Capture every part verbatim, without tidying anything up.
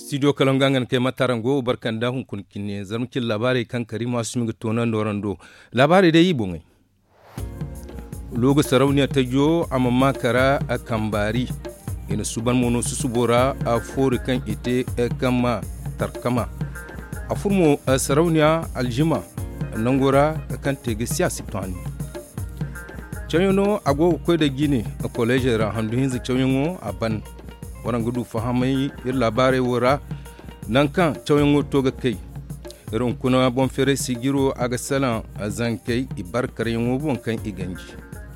studio kalangangan ke matarango barkanda hun kun kinne zarmukin labari kan karima su mi tonan dorando labari da yi bungai logo sarauniya ta jo amma kara a kambari ina suban mono su subora a fori kan ite kama tarkama a furmo sarauniya aljima nangora kan tege siyasi tani chayono ago ko da gine a college ran handu hinzi chayono a ban waran gudu fahamai ir labare wora nan kan chayono toga kai irin kuna bon fere sigiro aga salan zankai ibarkar yango bon kan iganji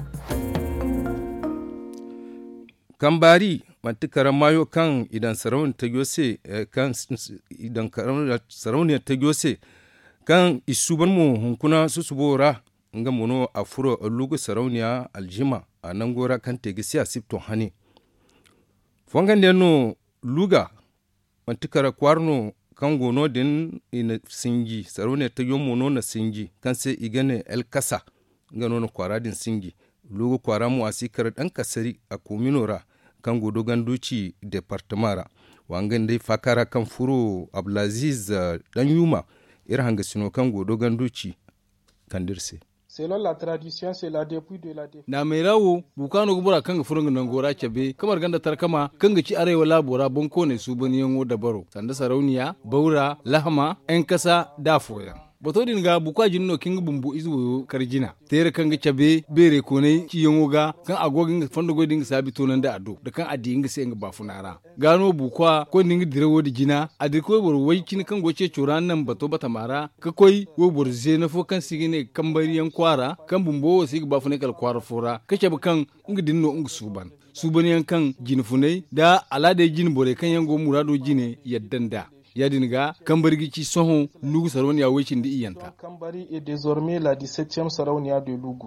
kambari mantikara mayo kan idan sarauni ta yose kan idan sarauni ta yose kan isuban mu hunkuna su subora nga mono afuro lugu sarauniya aljima anangora kan tegisi asipto hani fongan deno luga mantikara kwarno kan gono din ina singi sarauniya ta yomono na singi kan sai igane el kasa ngano no kwaradin singi lugu kwaramu asikar dan kasari a kominora kan godo ganduci departamara wangan dai fakara kan furo ablaziz dan yuma ir hanga sino kan godo ganduci kandirse selon la tradition c'est la depuis de la dé na mai rawo bukano gubura kan furun nan gora kebe kamar ganda tarkama kan ci arewa labora bonko ne su bani yango da baro sanda sarauniya baura lahama en kasa dafoya bato din ga bukwa jinno king bumbu izu karjina tere kan chabe bere ko ne ci yongo ga kan agogin fondo go dinga sabi tonan da ado da kan adi inga sai nga bafunara gano bukwa ko ninga direwo di jina adi ko bor wai kin kan goce curan nan bato bata mara ka koi wo bor ze na fo kan sigine kan bariyan kwara kan bumbo sig bafune kal kwara fora ka chabe kan inga dinno inga suban subaniyan kan jinfunai da alade jin bore kan yango murado jine yaddanda yadinga kambari ci sohon lugu sarauniya wicin di iyanta kambari est désormais la dix-septième sarauniya de lugu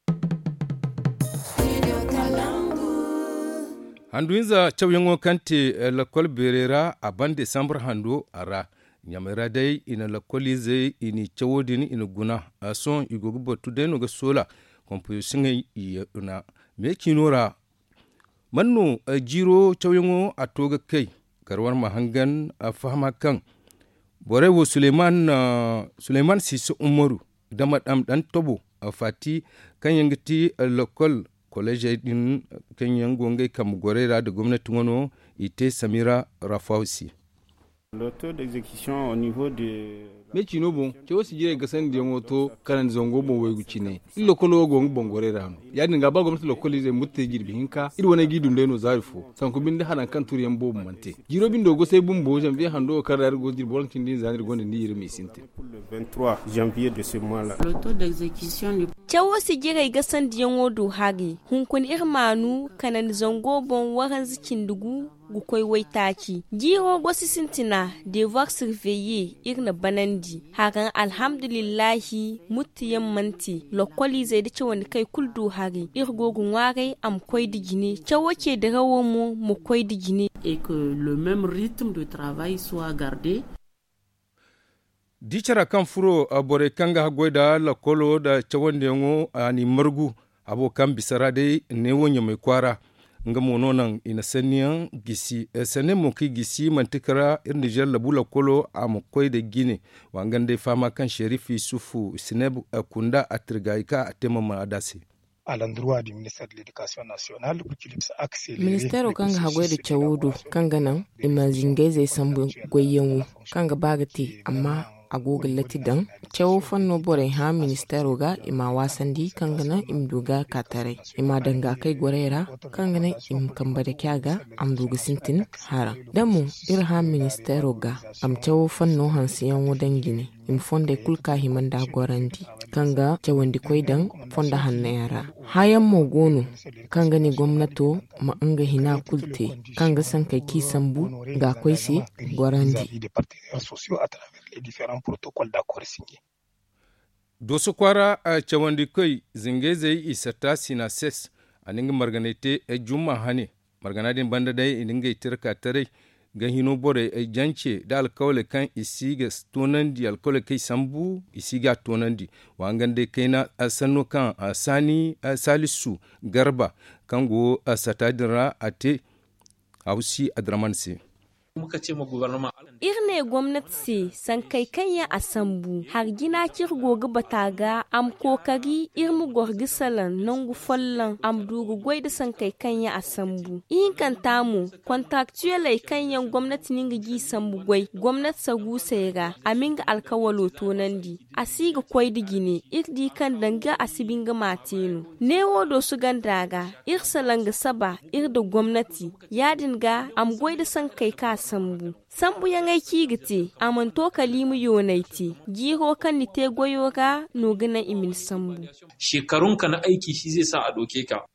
handu inza chawyango kante lakol berera a ban december hando ara nyamera dai ina lakoli zai ini chawodin ina guna a son igogo botu dai no ga sola composition ina me kinora manno jiro chawyango a toga kai garwar mahangan a fahama kan borewo suleiman uh, suleiman sisi umaru da madam dan tobo a fati kan yangiti lokal college din kan yango ngai kam gorera da gwamnati wono ite samira rafausi le taux d'exécution au niveau de me chino bon che wosi jire gasan di ngoto kanan zongo bon wegu chine illo kolo go bongore rano ya dinga ba gomnati lo kolize mutte girbi hinka ir wona gidu ndeno zarifo sanko binde hanan kan turiyan bo mante jiro bindo go sai bumbo janvier hando karar go dir bolon tindi zanir gonde ndi yirmi sinte le vingt-trois janvier de ce mois là le taux d'exécution che wosi jire gasan di ngodo hagi hunkun irmanu kanan zongo bon waran zikin dugu gukoi waitaki jiro gosi sintina devoir surveiller irna banandi hakan alhamdulillahi mutiyan manti lokoli zai dace wani kai kuldu hari irgogun warai am koi digine cewoke da rawon mu mu koi digine et que le même rythme de travail soit gardé dicara kan furo abore kanga goida lokolo da cewande ngo ani margu abokan bisara dai ne wonya mai kwara nga mono nan ina saniyan gisi sane mo ki gisi mantikara ir Niger labula kolo am koy de Guinée wangande fama kan Sherifi Sufu Sineb Kunda atrigaika atema ma adasi à l'endroit du ministère de l'éducation nationale pour qu'il puisse accélérer ministère kanga hagwe da chawudu kanga nan imazingeze sambu goyenwu kanga bagati amma agoga latidan cewo fanno bore ha ministero ga ima wasandi kangana imduga katare ima danga kai gorera kangana im kambare kyaga amduga sintin hara damu irha ministero ga am cewo fanno hansiyan wodan gine im fonde kulka himanda gorandi kanga cewandi koidan fonda hannayara hayan mo gono kanga ni gwamnato ma anga hina kulte kanga san kai kisambu ga koisi gorandi les différents protocoles d'accord signés. Doso kwara a cewandi koi zingeze isata sina ses aninga marganete e juma hane marganadin banda dai ininga itirka tare ga hino bore e jance da alkawle kan isiga tonandi alkawle kai sambu isiga tonandi wangande kaina asano kan asani salisu garba kango asatadira ate hausi adramanse muka ce ma gouvernement irne gwamnati se san kai kanya asambu har gina kirgo ga bataga am kokari irmu gorgi salan nangu follan am dugu goida san kai kanya asambu in kan tamu contractual ai kanyan gwamnati ninga gi sambu goi gwamnati sagu sega aminga alkawalo tonandi asiga koydi gine irdi kan danga asibinga matinu newo do su gandaga irsalanga saba irda gwamnati yadinga am goida san kai ka sambu sambu yan aiki gite amanto kalimu yonaiti giho kan ni te goyoga no gina imil sambu shekarun ka na aiki shi zai sa a doke ka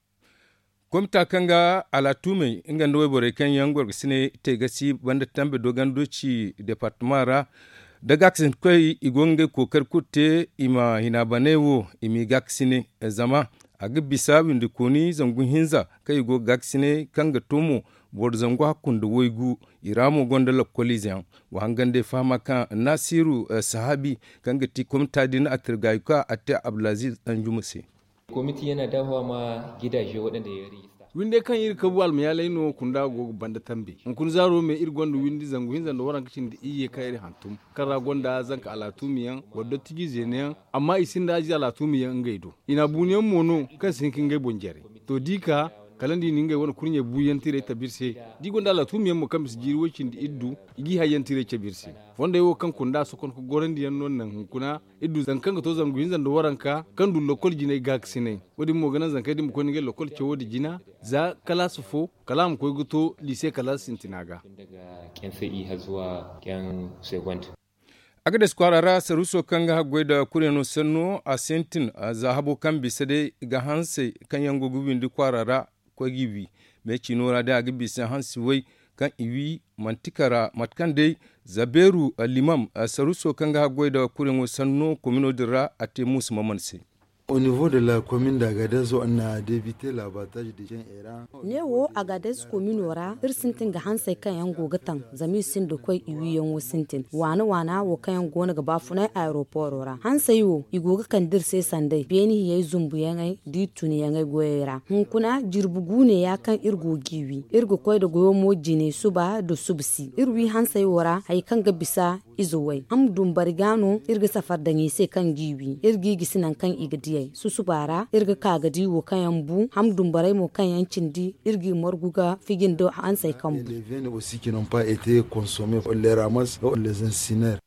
komta kanga alatume inga ndo bore kan yangor sine te gasi banda tambe dogan doci departemara daga aksin kai igonge kokar kutte ima hinabanewo imi gaksine zama aga bisa windi koni zangun hinza kai go gaksine kanga tomo bor zangu hakundu woigu iramo gondala kolizan wa hangande fama kan nasiru uh, sahabi kanga ti komta din atirgayuka atte abdulaziz anjumuse komiti yana dawo ma gidaje waɗanda ya ri winde kan yir kabu al miyalai no kunda go banda tambe on kun zaro me ir gondu windi zangu hinza do waran kicin da iye kai ir hantum kara gonda zanka alatumiyan waddo tigi zeniyan amma isin da aji alatumiyan ngaido ina buniyan mono kan sinkin ngai bonjere to dika kalandi ninga wona kurnye buyan tire tabirse di gonda alatumiyan mo kam jiri wocin di iddu igi hayan tire tabirse fonda yo kan kunda sokon ko gorandi yan non nan kuna iddu zankan to zangu hinza do waranka kan du lokol jine gaksine wodi mo ganan zankai dim ko nige lokol cewodi jina za kala su fo kalam ko guto lise kala sintinaga daga kyan sai har zuwa kyan second aga da skwarara saruso kanga hagweda kureno sanno a sentin a zahabo kan bisade ga hanse kan yango gubin di kwarara ko gibi me cinora da ga bisa hansi wai kan iwi mantikara matkan dai zaberu limam saruso kanga hagweda kureno sanno komino dira ate musu mamanse. Au niveau de la commune d'Agadez, on a débuté l'abattage des gens errants. Ne wo Agadez commune ora irsintin ga hansai kan yan gogatan zami sin da koi iwi yan wasintin wana wana wo kan yan gona ga bafuna aeroport ora hansai wo igoga kan dir sai sandai beni yayi zumbu yan ai di tuni yan ai goyera hun kuna jirbugu ne ya kan irgo giwi irgo koi da goyo moji ne suba da subsi irwi hansai wora hay kan ga bisa izuwai am dum barigano irga safar da ni sai kan giwi irgi gisinan kan igadi susu bara irga kagadi wo kayan bu hamdun barai mo kayan cindi irgi morguga figin do an sai kambu les veines aussi qui n'ont pas été consommées on les ramasse on les incinère.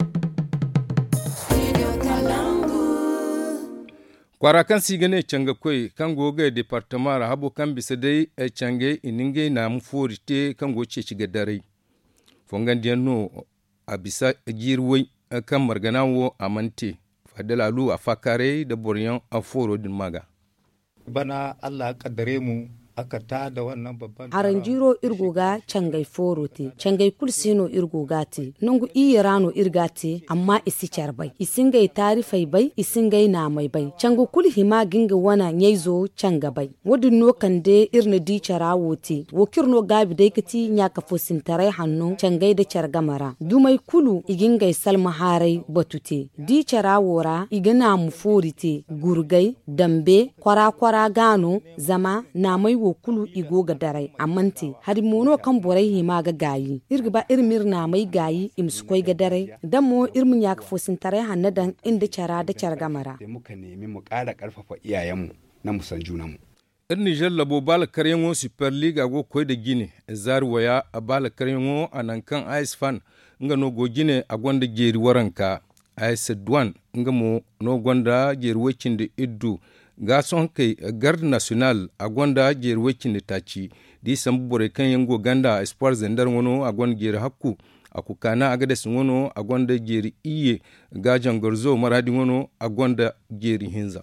kwara kan sigane canga koi kan goga departement habo kan bisa dai e cange ininge na muforite kan goce ci gadare fongan dianno abisa girwai kan marganawo amante fadalalu a fakare da boryan a foro din maga bana Allah kaddare mu aka ta da wannan babban aranjiro irgoga cangai forote cangai kulsino irgoga te nungu iyarano irgate amma isi charbai isingai tarifai bai isingai na mai bai cango kulhima ginga wana nyaizo canga bai wodin no kande irna di charawote wokirno gabi dai kati nyaka fosintare hanno cangai da chargamara dumai kulu igingai salma harai batute di charawora igana mu forite gurgai dambe kwara kwara gano zama na mai kulu igo ga darai amante hari mono kan borai hima ga gayi irga irmir na mai gayi imskoi ga darai dan mo irmin ya fosin tare hannadan inda cara da carga mara sai muka nemi mu ƙara karfafa iyayenmu na musan junanmu ir Niger labo bala karyango Super League ago koy da Gine zarwaya a bala karyango anan kan Ice Fan nga no go Gine a gonda geri waranka Ice Douane nga mo no gonda geri wekin da iddu ga son kai garde national a gwanda jerwekin da taci di sambu bore kan yango ganda espoir zendar wono a gwanda gere hakku a kukana a gada wono a gwanda gere iye gajan garzo maradi wono a gwanda gere hinza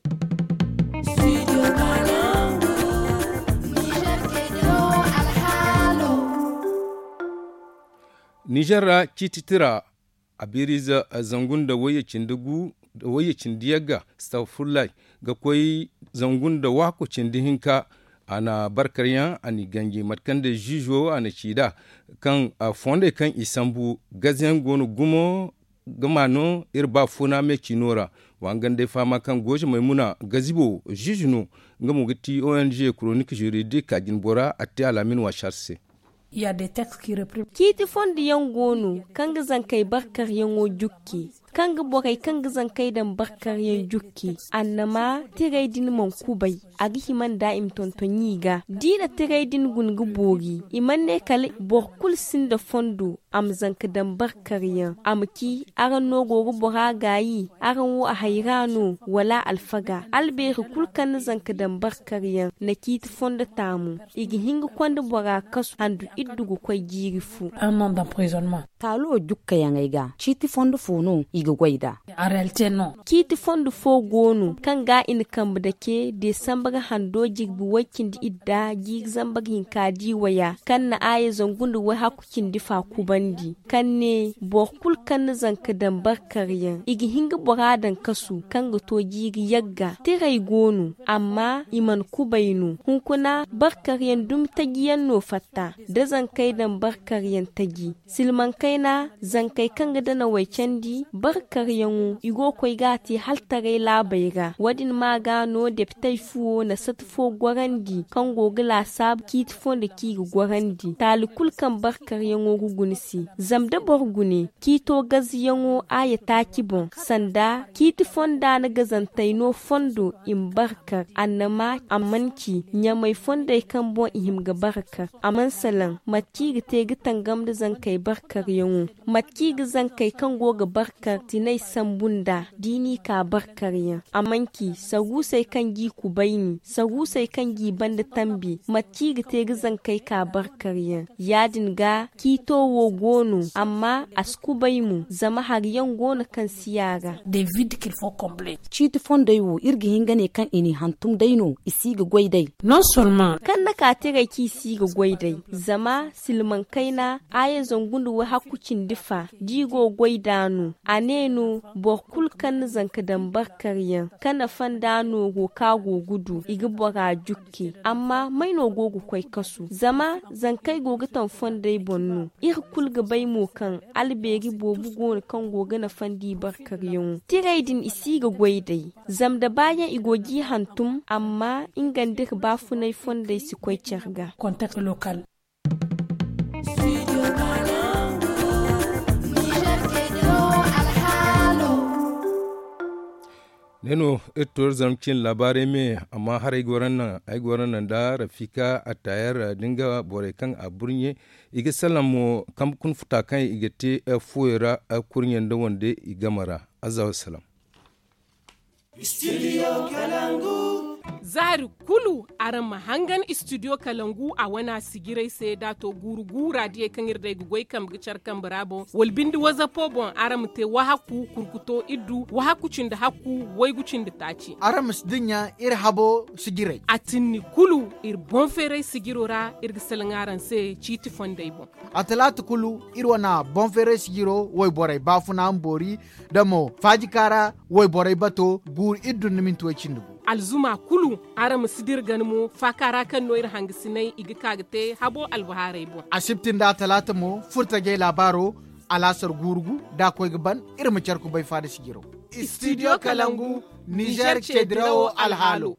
Nigerra kititira a biriza a zangun da wayacin dugu da wayacin diyaga stafurlai ga kwai zangun da wako cindihinka ana barkaryan ani gangi matkan da jijo ana cida kan a fonde kan isambu gazen gonu gumo gamano irba funa me kinora wangan da fama kan goje maimuna gazibo jijuno ngamu gati O N G chronique juridique kagin bora atti alamin wa charse Il y a des textes qui reprennent. Kiti fondi yan gonu kanga zankai barkar yango jukki. Kanga bokai kanga zankai dan barkar yan jukki. Annama tirai din man kubai agi himan daim tontonyi ga. Dina tirai din gungu bogi. Iman ne kale borkul sin da fondo am zanka dan barkar yan. Amki aran no gogo bora gayi aran wo a hairano wala alfaga. Alberi kulkan zanka dan barkar yan na kiti fonda tamu. Igi hinga kwanda bora kasu handu iddugu kwai jirifu. Un an d'emprisonnement. Talo jukka yangaiga. Chiti fondo fono iga gwaida. En réalité non. Kiti fondo fo gonu kanga in kamba ke Desambaga hando jigbu wakin di idda jig zambaga hinka di waya kan na aya zangundu wa hakukin di fa kubandi kan ne bokul kan zanka dan barkariyan igi hinga boradan kasu kanga to jigi yagga tirai gonu amma iman kubainu hunkuna barkariyan dum tagiyan no fatta da zankai dan barkariyan tagi silman kaina zankai kanga dana wai candi barkariyan igo koi gati haltare labaiga wadin ma gano da fitai fuwo na satfo gwarandi kan gogila sab kit fon da ki gwarandi talikul kan barkariyan gugunsi zamda borgune kito gaziyango aya takibon sanda kiti fonda na gazantaino fondo in barkar annama amanki nyamai fonda kan bon ihim ga barkar aman salan matki ga te ga tangam da zan kai barkar yango matki ga zan kai kan goga barkar tinai sambunda dini ka barkar yan amanki sagu sai kan gi ku baini sagu sai kan gi banda tambi matki ga te ga zan kai ka barkar yan yadin ga kito wo gono amma asku baimu zama har yan gona kan siyaga des vides qu'il faut combler. Chiti fondai wo irgi hingane kan ini hantum daino isi ga gwaidai. Non seulement kan na ka tira ki si ga gwaidai zama silman kaina aya zangundu wa hakucin difa digo gwaidanu anenu borkul kan zanka dan barkaryan kana fandano go kago gudu igi bora jukki amma mai no gogo kwai kasu zama zankai gogo tan fondai bonnu ir kulga bai mu kan albegi bobu gon kan goga na fandi barkaryan tiraidin isi ga gwaidai zam da bayan igogi hantum amma ingandir bafunai fondai su kwai charga contexte local. Neno etor zamcin labarai me amma har ai goran nan ai goran nan da Rafika a tayar dinga bore kan a burnye ige salamu kam kun futa kan igete fuera a kurnyen da wande igamara azza salam. Studio Kalangu. Zari kulu aran mahangan studio Kalangu a wana sigirai sai dato gurugura die kan irda gugoi kam gicar kan brabo walbindi waza pobon aram te wahaku kurkuto iddu wahaku cinda haku wai gucin da taci aram sdinya ir habo sigirai atinni kulu ir bon fere sigirora ir gisalangaran se chiti fondai bon atalatu kulu ir wana bon fere sigiro wai borai bafuna ambori damo fajikara wai borai bato gur iddu nimin tuwa cindu alzuma kulu aram sidir ganmo fakara kan noir hangisinai igi kagte habo albuharai bon asibtin da talata mo furta ge labaro alasar gurgu da koy gaban irma charku bai fada sigiro studio Kalangu Niger Chedrao Alhalo.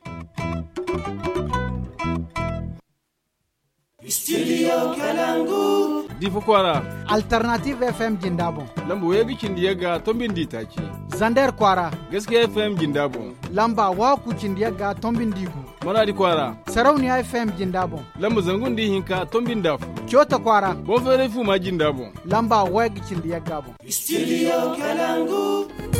Studio Kalangu. Difo Kwara. Alternative F M Jindabon. Lamba wegi Kindiyaga Tombindi Tachi. Zander Kwara. Gaskiya F M Jindabon. Lamba Waku Kindiyaga Tombindigu. Maradi Kwara. Sarauniya F M Jindabon. Lamba Zangundi Hinka Tombindafu. Kyota Kwara. Bonfere Fuma Jindabon. Lamba Wegi Kindiyaga Bon. Studio Kalangu.